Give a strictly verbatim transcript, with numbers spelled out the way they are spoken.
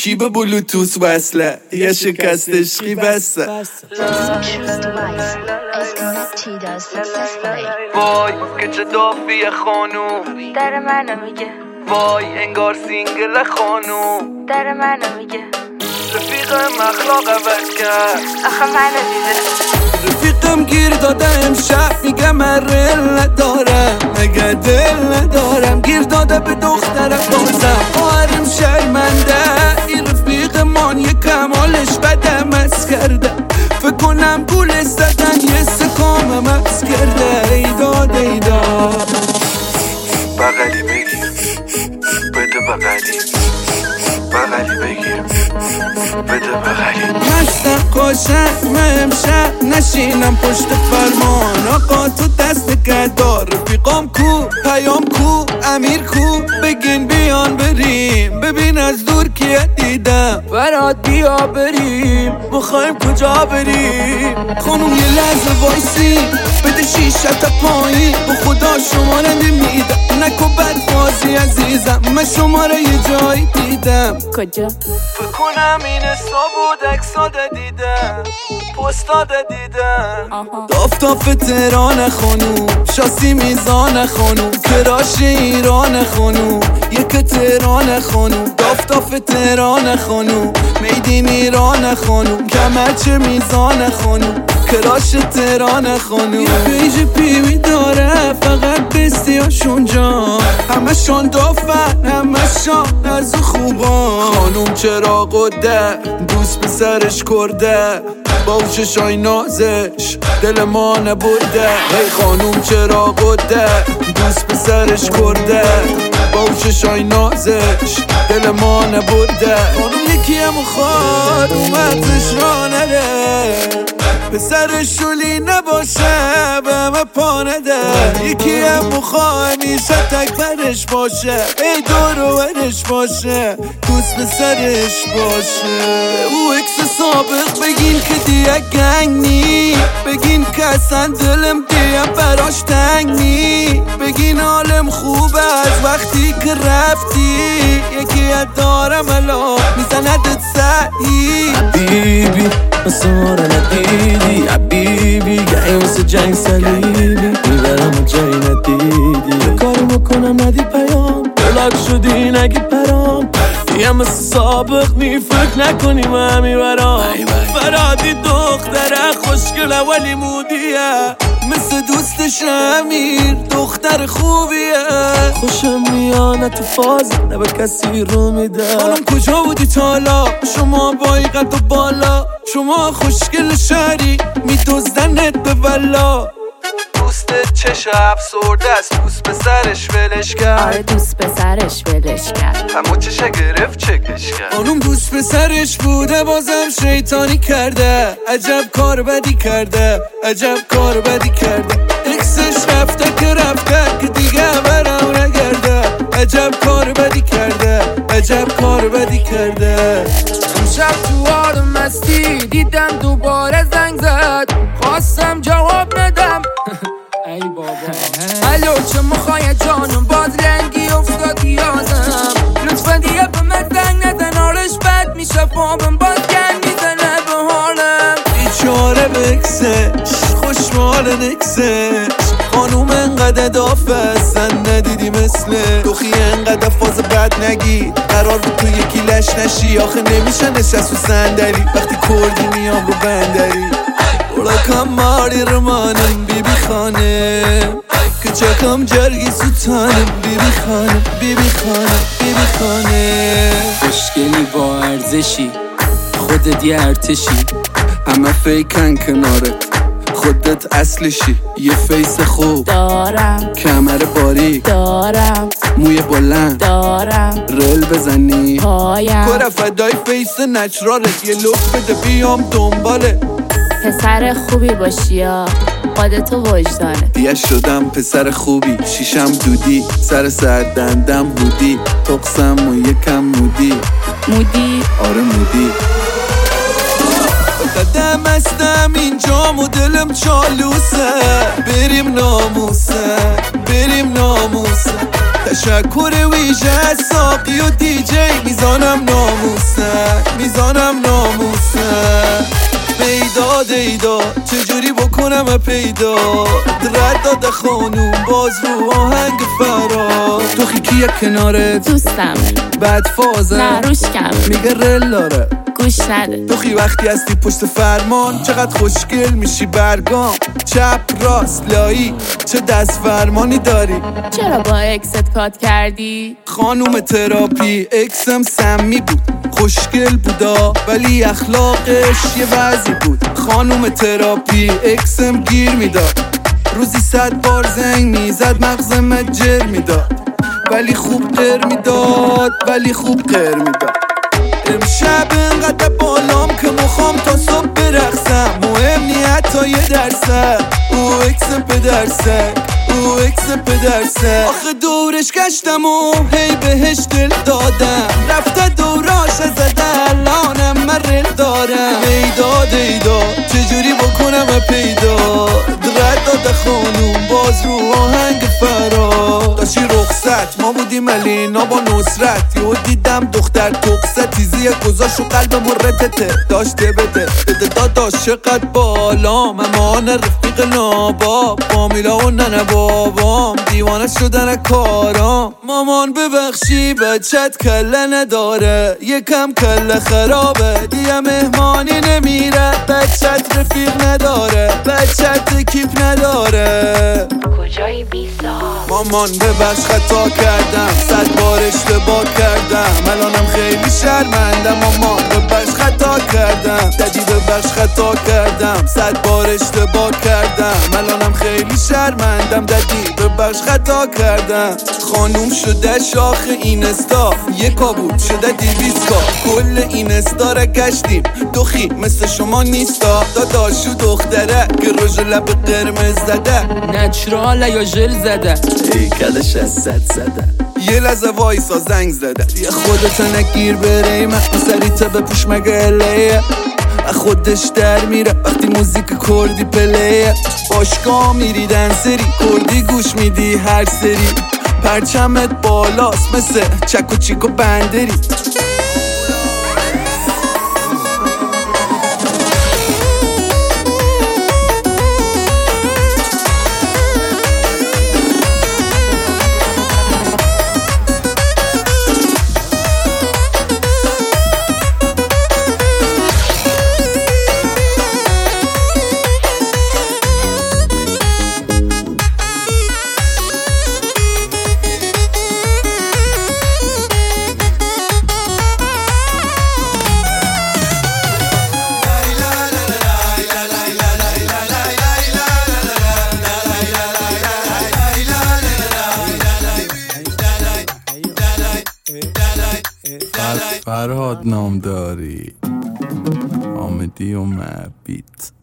کی به بلوتوث وصله یه شکست عشقی بسته. وای که چه دافیه خانوم در منو میگه، وای انگار سینگل خانوم در منو میگه، رفیقم اخلاق عوض کرد آخه منو دیده. رفیقم گیر داده امشب میگه من رل ندارم، مگه دل ندارم. گیر داده به دخترم بازم آرم شرمنده. این رفیق من یه کمالش بدم از کرده، فکر کنم گول زدن یه سکامم از کرده. ایداد ایداد بغلی بگیر بده بغلی، بغلی بگیر بده بغلی. مستم قاشق امشب نشینم پشت فرمان. آقا تو دست گدار، رفیقام کو پیام کو امیر کو، بگین بیان بریم ببین از دور کیه دیدم. برات بیا بریم میخوایم کجا بریم. خانوم یه لحظه وایسی بده شیشه تا پایین، به خدا شماره نمیدم نکو بد بازی عزیزم. من شماره یه جایی دیدم. کجا؟ فکر کنم این استا بود اکساده دیدم پستاده دیدم. دافتاف تهران خانوم، شاسی میزان خانوم، کراش ایران خانوم، یک تهران خانوم. دافتاف تهران خانوم، میدین ایران خانوم، کمرچه میزان خانوم، کراش تهران خانوم. یه پیج پیوی داره فقط بستیاشون جا، همه شان دافن همه شان از خوبان. خانوم چرا قده دوست به سرش کرده، باوشش آی نازش دل ما نبرده. ای خانوم چرا قده دوست به سرش کرده، باوشش آی نازش دل ما نبرده. خانوم یکی هم خواد اومدش را نره، پسر شولی نباشه به همه پا نده. یکی هم بخواه همیشه تک برش باشه، ای دور ورش باشه دوست به سرش باشه. او اکس سابق بگین که دیگه گنگ نی، بگین که اصلا دلم دیگه براش تنگ نی، بگین حالم خوبه از وقتی که رفتی. یکی ات دارم الان میزندت سعی حبیبی مثل ما رو ندیدی، حبیبی گهی مثل جنگ صلیبی میبرم و جایی ندیدی. کاری بکنم ندی پیام بلاک شدی نگی پرام، یه مثل سابق نی فکر نکنیم همی برام. فرادی دختره خوشگله ولی مودیه، مثل دوستش امیر دختر خوبیه. خوشم میانه تو فاز نه به کسی رو میده. خانم کجا بودی تالا شما بایی قد و بالا، شما خوشگل شهری میدوزدنت به ولا. دوستت چشه افسرده است دوست به سرش ولش کرد. آره دوست به سرش ولش کرد. همون چشه گرفت چکش کرد. خانوم دوست به سرش بوده بازم شیطانی کرده، عجب کار بدی کرده عجب کار بدی کرده. اکسش رفته که رفته که دیگه برام نگرده، عجب کار بدی کرده عجب کار بدی کرده. امشب تو حال مستی دیدم دوباره زنگ زد، خواستم جواب ندم ای بابا الو چه میخوای جانم، باز رنگی افتاد یادم، لطفا دیگه به من زنگ نزن حالش بد میشه فابم باز گن میزنه به حالم. بیچاره بکسش خوشمال نکسش، خانوم انقدر دافه اصلا ندیدی مثله. دوخی انقدر فاز بد نگی قرار بود تو یکی لش نشی، آخه نمیشه نشست و صندلی وقتی کردی میام رو بندری. برا ماری رمانم بی بی خانم، که چکم جرگی سوتانم بی بی خانم بی بی خانم بی بی خانم. خوشگلی با ارزشی خودت یه ارتشی، همه فیکن کنارت خودت اصلشی. یه فیس خوب دارم، کمر باریک دارم، موی بلند دارم، رل بزنی پایم، کره فدای فیس نچرالت. یه لطف بده بیام دنباله. پسر خوبی باشی یا خودتو وجدانه. دیگه شدم پسر خوبی، شیشم دودی، سر سردندم هودی، تقسم و یکم مودی. مودی؟ آره مودی. قدم استم اینجا و دلم چالوسه، بریم ناموسه بریم ناموسه. تشکر ویژه ساقی و دی جی میزانم ناموسه. پیدا چجوری بکنم پیدا رد داده خانوم باز رو آهنگ فرار تو خیکی کنارت دوستم بد فازه نه روش کم میگه رل داره گوش نده تو خی وقتی هستی پشت فرمان چقدر خوشگل میشی برگام چپ راست لایی چه دست فرمانی داری چرا با اکست کات کردی؟ خانوم تراپی اکسم سمی بود خوشگل بودا ولی اخلاقش یه وضعی بود خانوم تراپی اکسم گیر میداد روزی صد بار زنگ میزد مغزم جر میداد ولی خوب قر میداد ولی خوب قر میداد امشب انقدر بالام که مخوام تا صبح برقصم مهم نی حتی یه درصد او اکس پدرسک او اکس پدرسک آخه دورش گشتم و هی بهش دل دادم رفته دوراش زده الانم من رل دارم ایداد ایداد چجوری بکنم پیدا رد داده خانوم باز رو آهنگ فرار داشتی رخصت ما بودیم الینا با نصرت یهو دیدم دختر تقصه تیزی گذاشت و قلب مرتته داشته بده بده داداش چقدر بالا ممان رفیق ناباب فامیلا و ننه بابام دیوانه شدن کارام مامان ببخشی بچت کله نداره یکم کله خرابه دیگه مهمانی نمیره بچت رفیق نداره بچت کیپ نداره کجایی بیسا؟ مامان ببخش خطا کردم صد بار اشتباه کردم الانم خیلی شرمندم مامان ببخش خطا کردم ددی ببخش خطا کردم صد بار اشتباه کردم الانم خیلی شرمندم ددی ببخش خطا کردم خانوم شده شاخ اینستا یکا بود شده دیویسکا کل اینستا را گشتیم دوخی مثل شما نیستا داداشو دختره که روژ لب قرمز زده نچراله یا ژل زده ای کلش از صد زده یه لحظه وایسا زنگ زده یه خودت نگیر بره مخبو سریته بپوش مگه الیه خودش در میره وقتی موزیک کردی پلیه باشگاه میری دنسری کردی گوش میدی هر سری پرچمت بالاست مثل چک و چیک و بندری فرهاد نامداری آمدی و مبیت